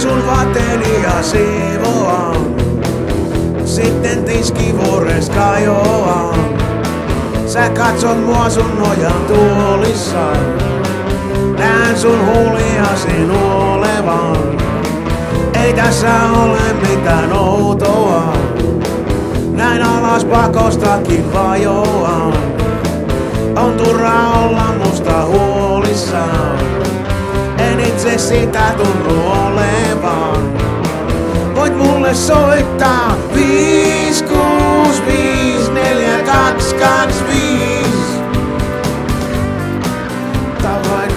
sun vaatteeni ja siivoan. Sitten tiskivuores kajoan. Sä katsot mua sun nojan tuolissa. Näen sun huuliasi olevan. Ei tässä ole mitään outoa. Näin alas pakostakin vajoan. On turha olla musta huolissaan. En itse sitä tunnu olevan. Voit mulle soittaa 5, 6, 5, 4, 2, 2, 5. Tai vain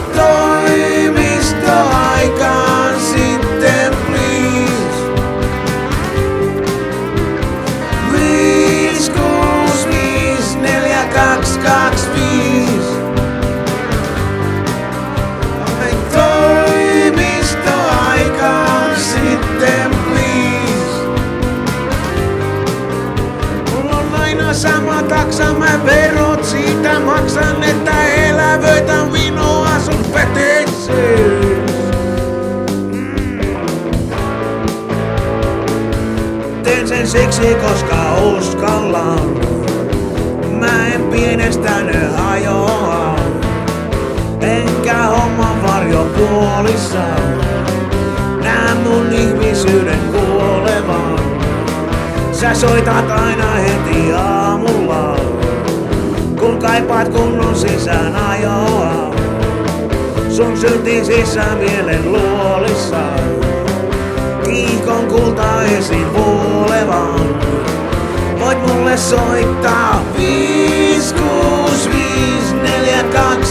toimistoaikaan sitten please. 5, 6, 5, 4, 2, 2, 5. Tai toimistoaikaan sitten please. Mulla on aina sama taksa, mä verot siitä maksan, että elävöitän vinoa sun veteeseen. Teen sen siksi, koska uskallan. Mä en pienestäni hajoa. Enkä homman varjopuolissa. Nää mun ihmisyyden kuolevan. Sä soitat aina heti aamulla, kun kaipaat kunnon sisään ajoa. Sun syntisissä mielen luolissa, kiihkon kulta esiin vuolevan. Voit mulle soittaa 5, 6, 5, 4, 2,